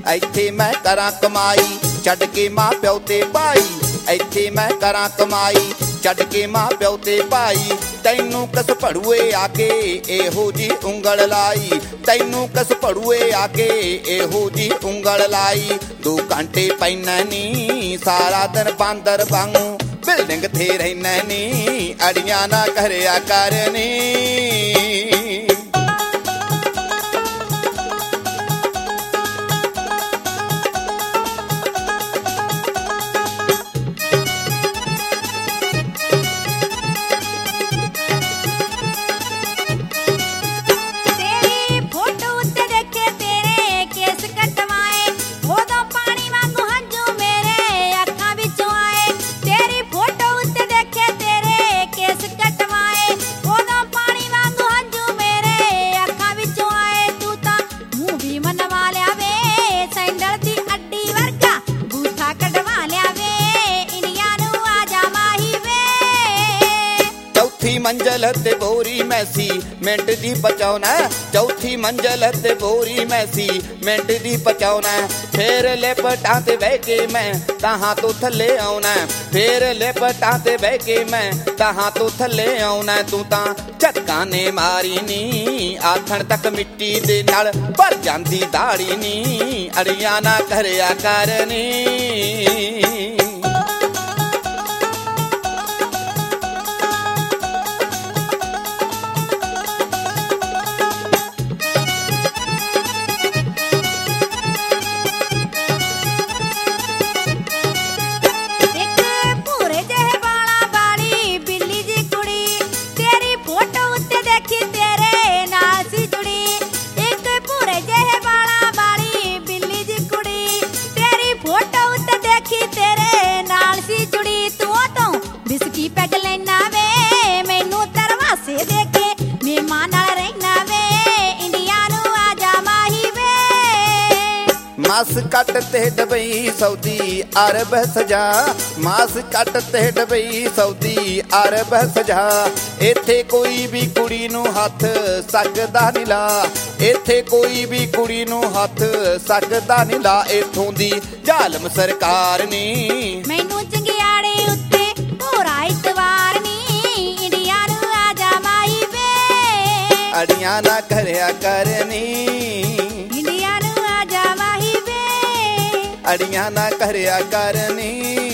ਇੱਥੇ ਮੈਂ ਕਰਾਂ ਕਮਾਈ ਛੱਡ ਕੇ ਮਾਂ ਪਿਓ ਤੇ ਭਾਈ। ਇੱਥੇ ਮੈਂ ਕਰਾਂ ਕਮਾਈ ਛੱਡ ਕੇ ਮਾਂ ਪਿਓ ਤੇ ਭਾਈ। ਤੈਨੂੰ ਕਸ ਭੜੂਏ ਆ ਕੇ ਇਹੋ ਜੀ ਉਂਗਲ ਲਾਈ। ਤੈਨੂੰ ਕਸ ਭੜੂਏ ਆ ਕੇ ਇਹੋ ਜੀ ਉਂਗਲ ਲਾਈ। 2 ਘੰਟੇ ਪੈਣਾ ਨੀ ਸਾਰਾ ਦਿਨ ਬਾਂਦਰ ਵਾਂਗੂ ਬਿਲਡਿੰਗ ਤੇ ਰਹਿਣਾ ਨੀ। ਅੜੀਆਂ ਨਾ ਕਰਿਆ ਕਰਨੀ। चौथी मंजिल ते बोरी मैसी मिंट दी बचाउना। चौथी मंजिल ते बोरी मैसी मिंट दी बचाउना। फिर लिपटां ते बह के मैं तहां तो थल्ले आउना। फिर लिपटां ते बह के मैं तहां तो थल्ले आउना। तू तां झटकां ने मारी नी आथण तक मिट्टी दे नाल भर जांदी दाड़ी नी। अड़ियां ना करिया करनी। पैग लेना वे मैनू तरवासे दे के मेहमान नाल रहना वे। इंडिया नू आजा माही वे। मास्कट ते दुबई सऊदी अरब सजा। मास्कट ते दुबई सऊदी अरब सजा। इत्थे कोई भी कुड़ी नू हथ सकदा नी ला। इत्थे कोई भी कुड़ी नू हथ सकदा नी ला। इत्थों दी जालम सरकार नी मैनू चंगियाड़े उत्ते इतवार नी। इंडिया नू आजा माही वे। अड़ियां ना करिया करनी। इंडिया नू आजा माही वे। अड़ियां ना करिया करनी।